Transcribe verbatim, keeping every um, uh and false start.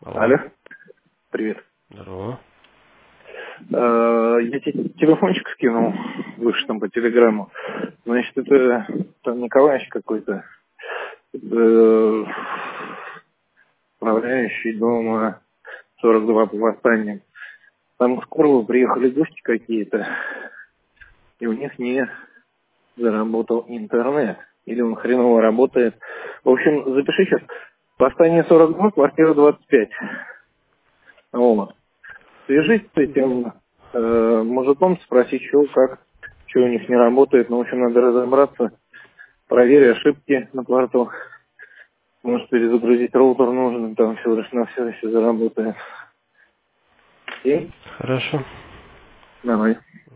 Алло. Алло, привет. Здорово. Э, Я тебе телефончик скинул выше там по телеграмму. Значит, это там Николаевич какой-то, э, управляющий дома сорок два по восстанию. Там скоро приехали гости какие-то, и у них не заработал интернет. Или он хреново работает. В общем, запиши сейчас. Восстание сорок два, квартира двадцать пять. Вот. Свяжись с этим э, мужиком, спроси, что, как, что у них не работает. Ну, в общем, надо разобраться. Проверь ошибки на квартал. Может, перезагрузить роутер нужно, там всего лишь на все, если заработает. И Хорошо. давай.